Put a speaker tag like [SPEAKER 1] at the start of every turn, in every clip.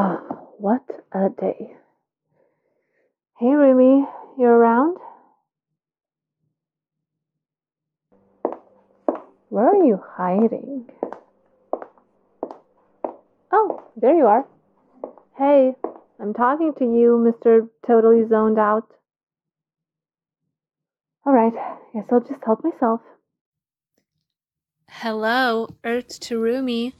[SPEAKER 1] What a day. Hey, Rumi, you're around? Where are you hiding? Oh, there you are. Hey, I'm talking to you, Mr. Totally Zoned Out. Alright, guess I'll just help myself.
[SPEAKER 2] Hello, Earth to Rumi.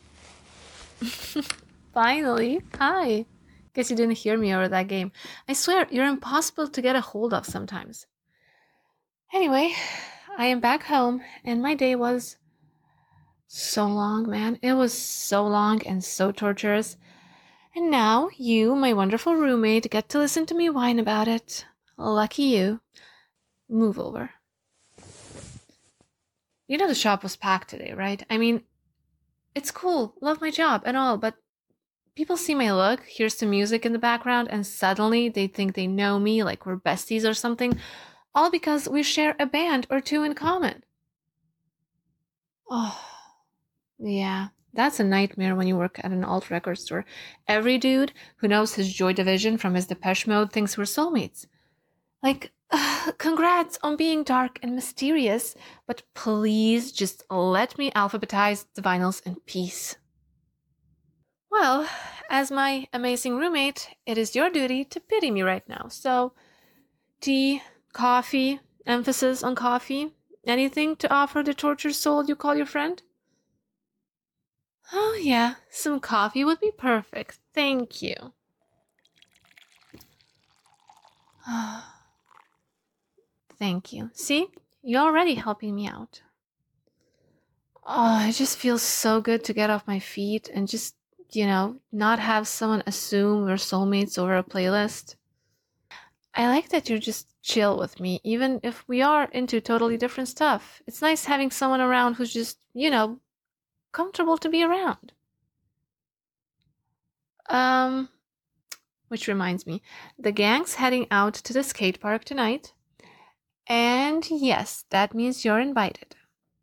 [SPEAKER 2] Finally, hi. Guess you didn't hear me over that game. I swear, you're impossible to get a hold of sometimes. Anyway, I am back home, and my day was so long, man. It was so long and so torturous. And now you, my wonderful roommate, get to listen to me whine about it. Lucky you. Move over. You know the shop was packed today, right? I mean, it's cool, love my job and all, but people see my look, hear some music in the background, and suddenly they think they know me like we're besties or something, all because we share a band or two in common. Oh, yeah. That's a nightmare when you work at an alt record store. Every dude who knows his Joy Division from his Depeche Mode thinks we're soulmates. Like, congrats on being dark and mysterious, but please just let me alphabetize the vinyls in peace. Well, as my amazing roommate, it is your duty to pity me right now. So, tea, coffee, emphasis on coffee, anything to offer the tortured soul you call your friend? Oh, yeah, some coffee would be perfect. Thank you. Thank you. See, you're already helping me out. Oh, it just feels so good to get off my feet and just, not have someone assume we're soulmates over a playlist. I like that you're just chill with me, even if we are into totally different stuff. It's nice having someone around who's just, comfortable to be around. Um, which reminds me, the gang's heading out to the skate park tonight. And yes, that means you're invited.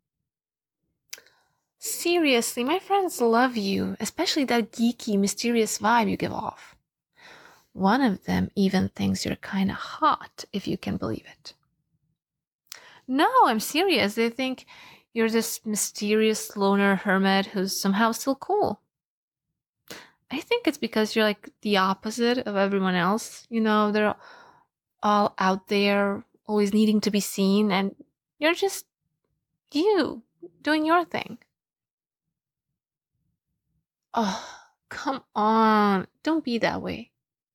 [SPEAKER 2] Seriously, my friends love you, especially that geeky, mysterious vibe you give off. One of them even thinks you're kinda hot, if you can believe it. No, I'm serious. They think you're this mysterious loner hermit who's somehow still cool. I think it's because you're like the opposite of everyone else. They're all out there, always needing to be seen, and you're just you, doing your thing. Oh, come on. Don't be that way.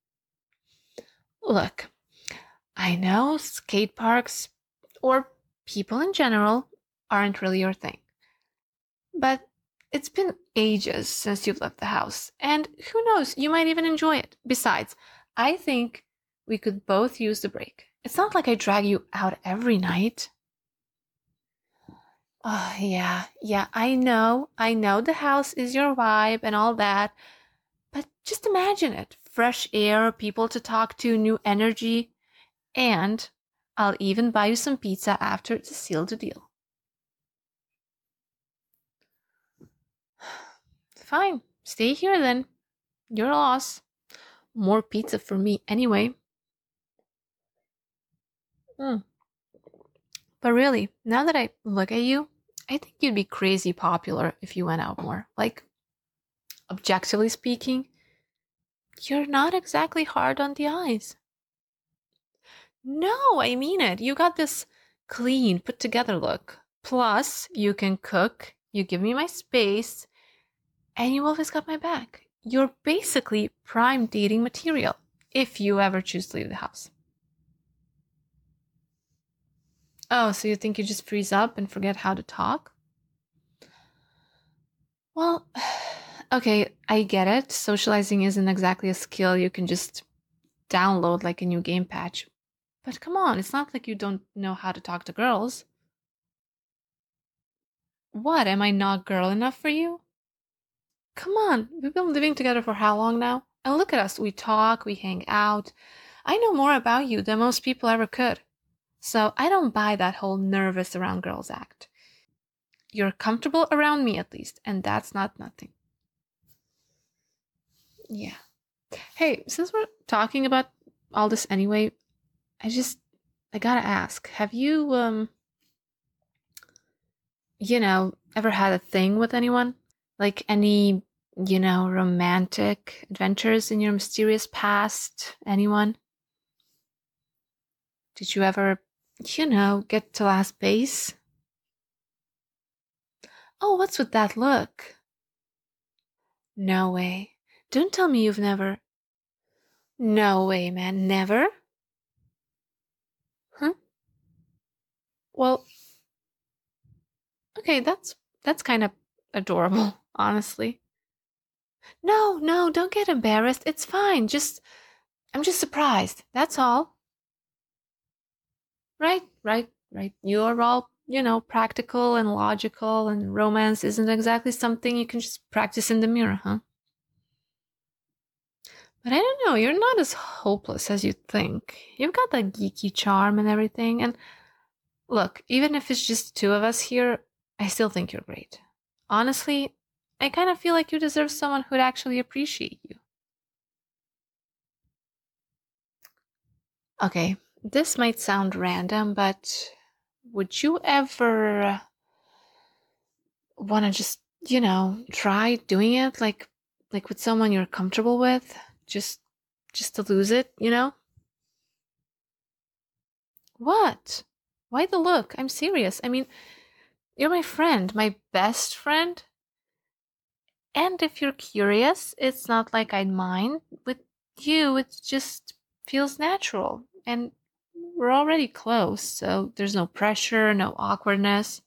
[SPEAKER 2] Look, I know skate parks, or people in general, aren't really your thing. But it's been ages since you've left the house, and who knows, you might even enjoy it. Besides, I think we could both use the break. It's not like I drag you out every night. Oh, yeah, I know the house is your vibe and all that, but just imagine it. Fresh air, people to talk to, new energy, and I'll even buy you some pizza after to seal the deal. Fine, stay here then. Your loss. More pizza for me anyway. Mm. But really, now that I look at you, I think you'd be crazy popular if you went out more. Like, objectively speaking, you're not exactly hard on the eyes. No, I mean it. You got this clean, put together look. Plus, you can cook, you give me my space, and you always got my back. You're basically prime dating material if you ever choose to leave the house. Oh, so you think you just freeze up and forget how to talk? Well, okay, I get it. Socializing isn't exactly a skill you can just download like a new game patch. But come on, it's not like you don't know how to talk to girls. What, am I not girl enough for you? Come on, we've been living together for how long now? And look at us, we talk, we hang out. I know more about you than most people ever could. So I don't buy that whole nervous around girls act. You're comfortable around me at least, and that's not nothing. Yeah. Hey, since we're talking about all this anyway, I gotta ask, have you, ever had a thing with anyone? Like any, romantic adventures in your mysterious past? Anyone? Did you ever, get to last base? Oh, what's with that look? No way. Don't tell me you've never. No way, man. Never? Huh? Well, okay, that's kind of adorable, honestly. No, no, don't get embarrassed. It's fine. I'm just surprised. That's all. Right, right, right. You're all, practical and logical, and romance isn't exactly something you can just practice in the mirror, huh? But I don't know, you're not as hopeless as you think. You've got that geeky charm and everything, and look, even if it's just two of us here, I still think you're great. Honestly, I kind of feel like you deserve someone who'd actually appreciate you. Okay, this might sound random, but would you ever want to just, try doing it like with someone you're comfortable with, just just to lose it, What? Why the look? I'm serious. I mean, you're my friend, my best friend. And if you're curious, it's not like I'd mind. With you, it just feels natural. And we're already close, so there's no pressure, no awkwardness.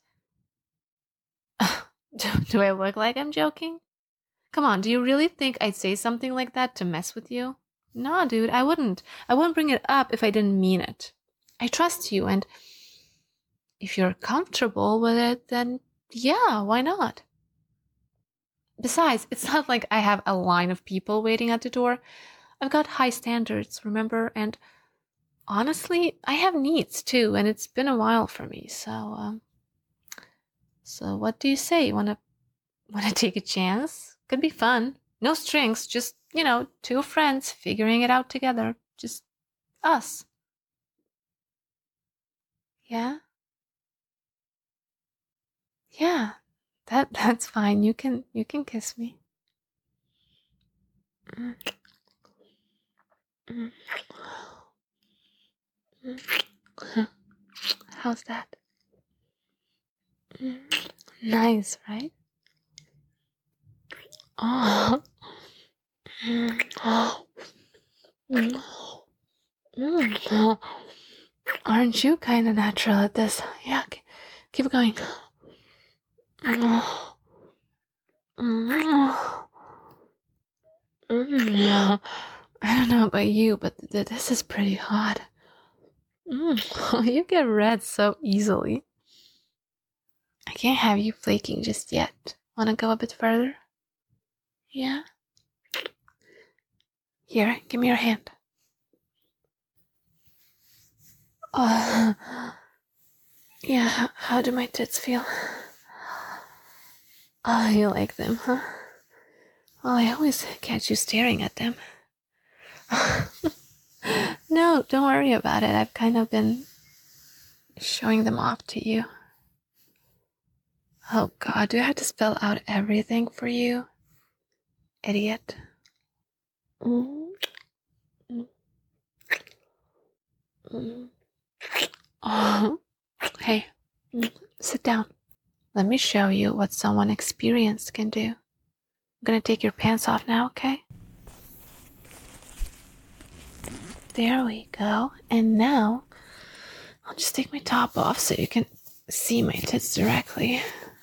[SPEAKER 2] Do I look like I'm joking? Come on, do you really think I'd say something like that to mess with you? Nah, dude, I wouldn't. I wouldn't bring it up if I didn't mean it. I trust you, and if you're comfortable with it, then yeah, why not? Besides, it's not like I have a line of people waiting at the door. I've got high standards, remember? And honestly, I have needs too, and it's been a while for me. So what do you say? Wanna take a chance? Could be fun. No strings, just two friends figuring it out together. Just us. Yeah, yeah. That's fine. You can kiss me. Mm, mm, mm. How's that? Mm. Nice, right? Oh. Mm. Mm. Mm. Aren't you kind of natural at this? Yeah, keep going. Mm. Mm. Yeah. I don't know about you, but this is pretty hot. You get red so easily. I can't have you flaking just yet. Wanna go a bit further? Yeah? Here, give me your hand. Oh, yeah, how do my tits feel? Oh, you like them, huh? Well, I always catch you staring at them. No, don't worry about it. I've kind of been showing them off to you. Oh god, do I have to spell out everything for you? Idiot. Mm, mm, mm. Oh, hey, sit down. Let me show you what someone experienced can do. I'm gonna take your pants off now, okay? There we go. And now, I'll just take my top off so you can see my tits directly.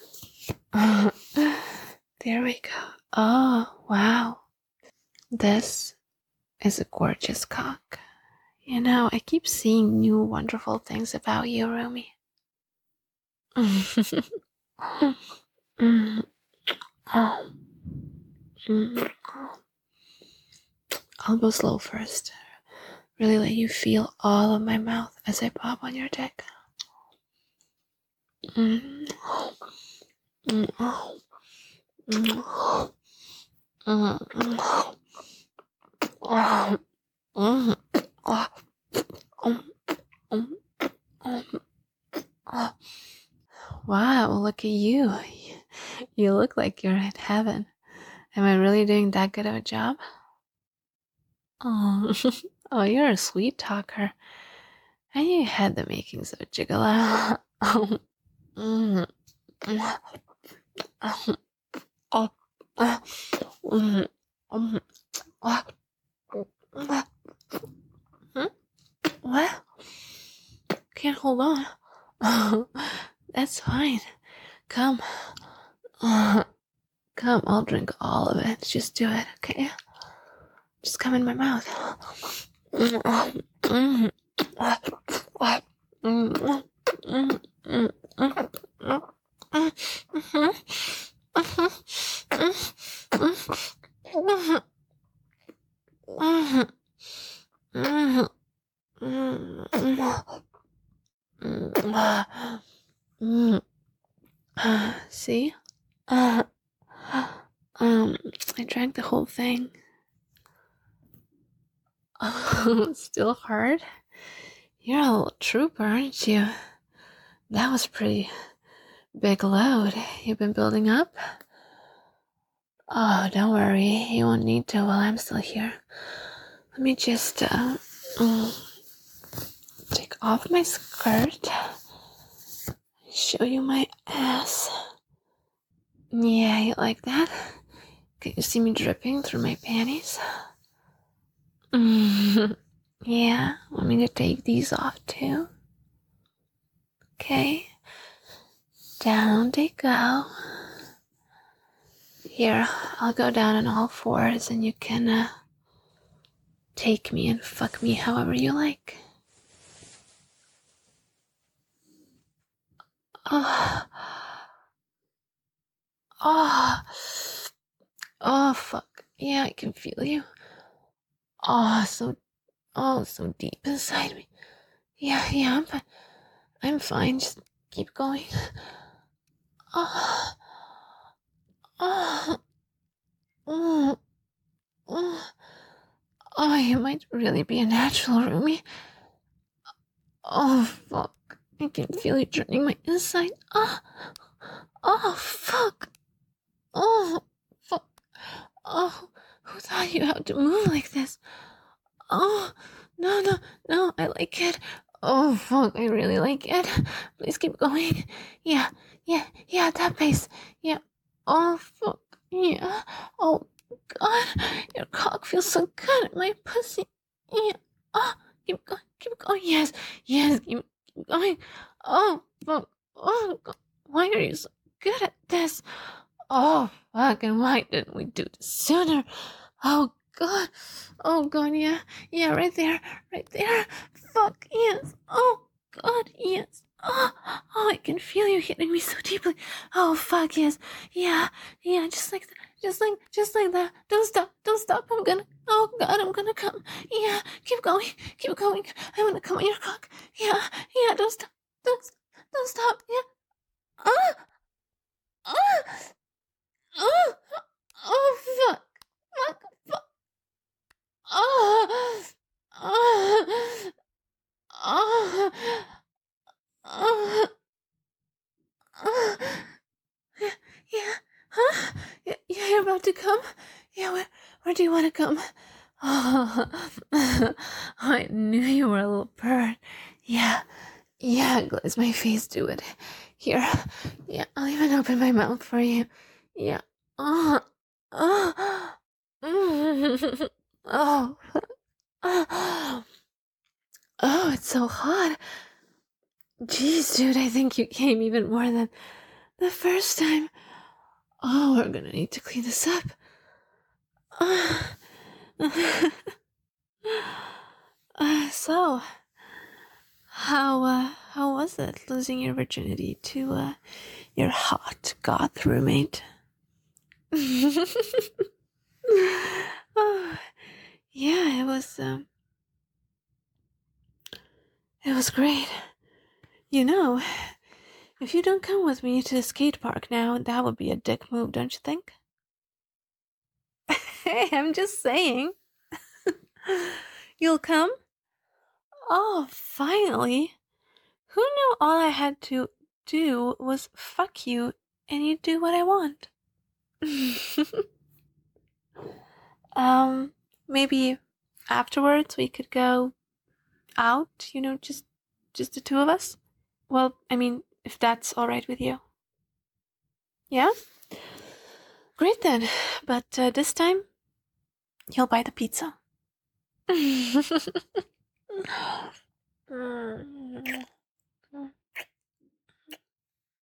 [SPEAKER 2] There we go. Oh, wow. This is a gorgeous cock. I keep seeing new wonderful things about you, Rumi. I'll go slow first. Really let you feel all of my mouth as I pop on your dick. Wow, look at you. You look like you're in heaven. Am I really doing that good of a job? Oh, oh, you're a sweet talker. And you had the makings of a gigolo. What? Can't hold on. That's fine. Come. Come, I'll drink all of it. Just do it, okay? Just come in my mouth. See? I drank the whole thing. Still hard? You're a little trooper, aren't you? That was pretty big load you've been building up. Oh, don't worry. You won't need to while I'm still here. Let me just take off my skirt. Show you my ass. Yeah, you like that? Can you see me dripping through my panties? Yeah, want me to take these off too? Okay. Down they go. Here, I'll go down on all fours and you can take me and fuck me however you like. Oh. Oh. Oh, fuck. Yeah, I can feel you. Oh, so deep inside me. Yeah, I'm fine. I'm fine. Just keep going. Oh. Oh. Oh. Oh. Oh, you might really be a natural, Rumi. Oh, fuck. I can feel you turning my inside. Oh, fuck. Oh, fuck. Oh, who taught you how to move like this? Oh, no, I like it. Oh, fuck, I really like it. Please keep going. Yeah, that pace. Yeah. Oh, fuck. Yeah. Oh, God. Your cock feels so good in my pussy. Yeah. Oh, keep going. Yes, keep going. Oh, fuck. Oh, God. Why are you so good at this? Oh, fuck, and why didn't we do this sooner? Oh, God. Oh, God, yeah, right there. Fuck, yes. Oh, God, yes. Oh, I can feel you hitting me so deeply. Oh, fuck, yes. Yeah, just like that. Just like that. Don't stop. Oh, God, I'm gonna come. Yeah, keep going. I wanna come on your cock. Yeah, don't stop. Don't stop. Yeah. Ah, ah. Oh, fuck. Oh, oh, oh, oh, oh. Yeah, huh? Yeah, you're about to come? Yeah, where do you want to come? Oh, I knew you were a little bird. Yeah, glaze my face, do it. Here, yeah, I'll even open my mouth for you. Yeah. Oh, oh, oh, oh, oh, it's so hot. Jeez, dude, I think you came even more than the first time. Oh, we're gonna need to clean this up. So, how was it losing your virginity to your hot goth roommate? Oh, yeah, it was great. You know, if you don't come with me to the skate park now, that would be a dick move, don't you think? Hey, I'm just saying. You'll come? Oh, finally. Who knew all I had to do was fuck you and you do what I want? Maybe afterwards we could go out, just the two of us? Well, I mean, if that's all right with you. Yeah? Great then. But this time, you'll buy the pizza.